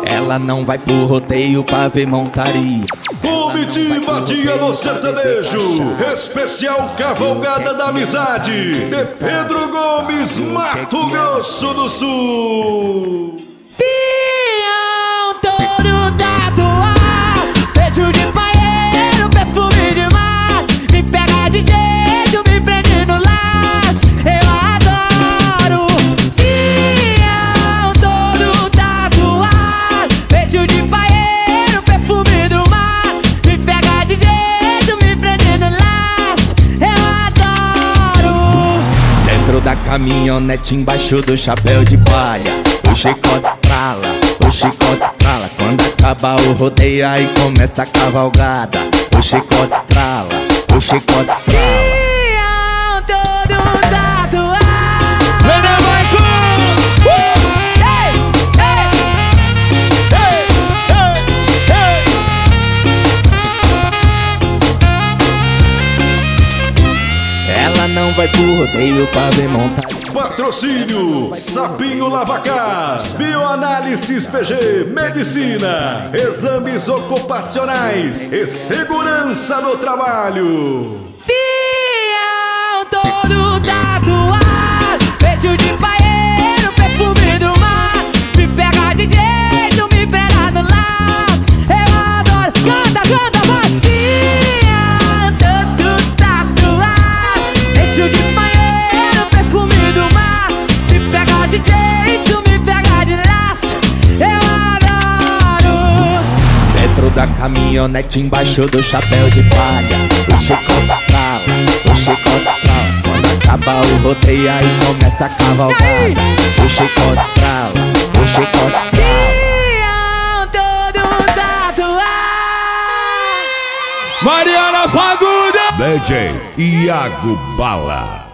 Ela não vai pro rodeio pra ver montaria. Comitiva Dia do Sertanejo, especial Cavalgada da Amizade, de Pedro Gomes, Mato Grosso do Sul. Pião todo tatuado, beijo de paeiro, perfume de mar, me pega de jeito, me prende no laço, eu adoro. Pião todo tatuado, beijo de paeiro, perfume do mar, me pega de jeito, me prende no laço, eu adoro. Dentro da caminhonete, embaixo do chapéu de palha, o chicote estrala, o chicote estrala. Quando acaba o rodeio, aí começa a cavalgada. O chicote estrala, o chicote estrala. Pião todo tatuado. Ela não vai pro rodeio pra ver montaria. Patrocínio Sapinho Lavacar, Bioanálises PG, Medicina, Exames Ocupacionais e Segurança no Trabalho. Pião todo tatuado, beijo de paeiro, perfume do mar, me pega de jeito, me pega no laço, eu adoro. Canta, canta, vai. Pião todo tatuado, beijo de paeiro, perfume do mar, me pega de jeito, me pega de laço, eu adoro. Dentro da caminhonete, embaixo do chapéu de palha, o chicote estrala, o chicote estrala. Quando acaba o rodeio, aí começa a cavalgada. O chicote estrala, o chicote estrala. Pião todo tatuado. Mariana Fagundes! DJ Iago Bala.